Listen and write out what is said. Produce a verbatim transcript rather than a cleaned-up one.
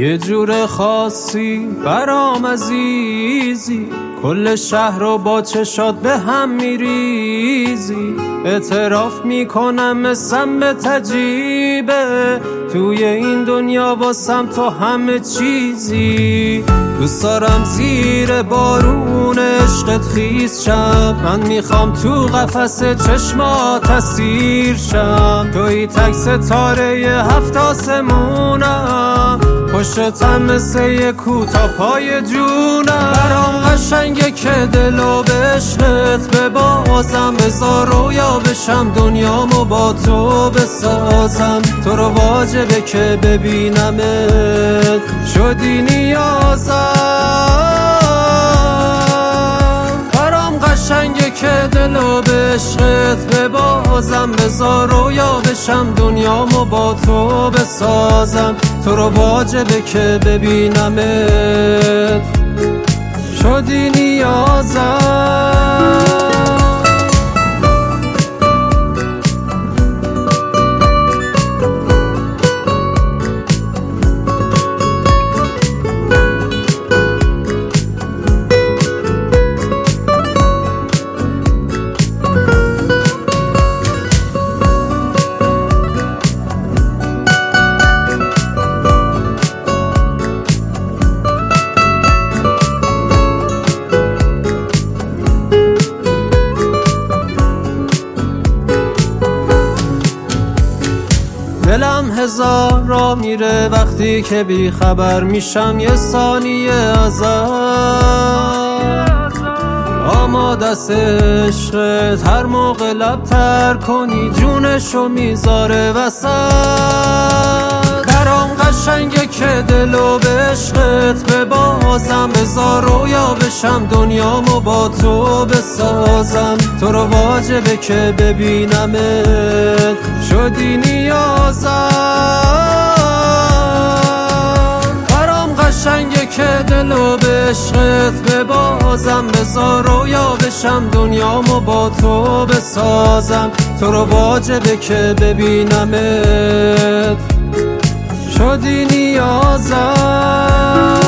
یه جور خاصی برام عزیزی، کل شهر رو با چشات به هم میریزی. اعتراف میکنم مثل به تجیبه، توی این دنیا واسم تو همه چیزی. دوست دارم زیر بارون عشقت خیس شم، من میخوام تو قفس چشمات اسیر شم. توی تک ستاره ی هفت آسمونم، پشتم مثل یه کوتا پای جونم. برام قشنگه که دلو به عشقت ببازم، بذار رویا بشم دنیامو با تو بسازم. تو رو واجبه که ببینمت، شدی نیازم. برام قشنگه که دلو به عشقت ببازم، بذار رویا بشم دنیامو با تو بسازم. تو رو واجبه که ببینمت، شدی نیازم. دلم هزار را میره وقتی که بی خبر میشم یه ثانیه ازت. آماده است عشقت هر موقع لب تر کنی، جونشو میذاره وسط. برام قشنگه که دلو به عشقت ببازم، بذار رویا بشم دنیامو با تو بسازم. تو رو واجبه که ببینمت، شدی نیازم. برام قشنگه که دلو به عشقت ببازم، بذار رویا بشم دنیامو با تو بسازم. تو رو واجبه که ببینمت، شدی نیازم.